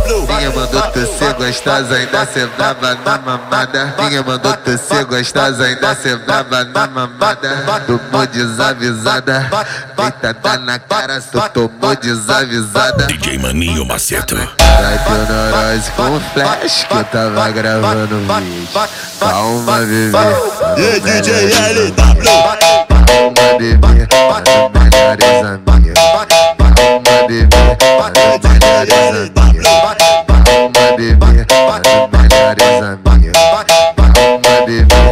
Minha mandou tu ser gostosa, ainda cê brava na mamada. Minha mandou tu ser gostosa, ainda cê brava na mamada. Tomou desavisada, deitada na cara, só tomou desavisada. DJ Maninho Maceto. Vai teu neurose com flash que eu tava gravando vídeo. Calma, bebê. E DJ LW. Calma, bebê. Melhores amigas. Calma, bebê. Melhores amigas. Calma, bebê. Melhores amigas. Calma,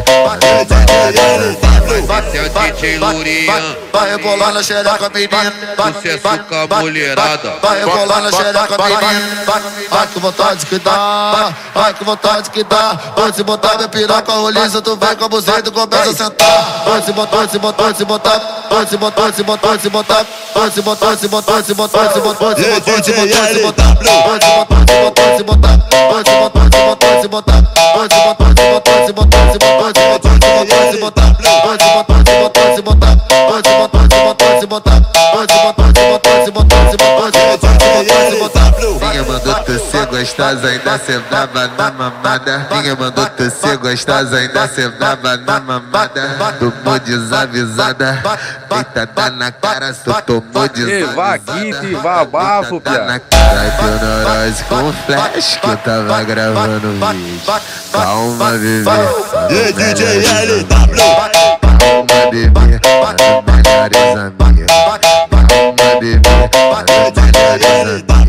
bebê. Esse é o DJ Lurian. Vai rebolar na xereca, menino. Sucesso com a mulherada. Vai rebolar na xereca, menino. Vai com vontade que dá. Vai com vontade que dá. Pode se botar minha piroca roliça, tu vem com a buceta e começa a sentar. Pode se botar, pode se botar, pode se botar. Pode se botar, pode se botar, pode se botar. Pode se botar, pode se botar, pode se botar. Pode se botar, pode se botar, pode se botar. Pode se botar, pode se botar, pode se botar. Pode se botar, pode se botar, pode se botar. Pode se botar, pode se botar, pode se botar. Pode se botar, pode se botar, pode se botar. Pode se botar, pode se botar, pode se botar. Pode se botar, pode se botar, pode se botar. Pode se botar, pode se botar, pode se botar. Pode se botar. Minha mandou tu ser gostosa, ainda cê brava na mamada. Minha mandou tu ser gostosa, ainda cê brava na mamada. Tomou desavisada, deitada na cara, só tomou desavisada. Vaguito e babafo, pia. Na cara teu neurose com flash que eu tava gravando vídeo. Calma, bebê. E DJ LW. Calma, bebê. Melhores amigas. Calma, bebê. Melhores amigas.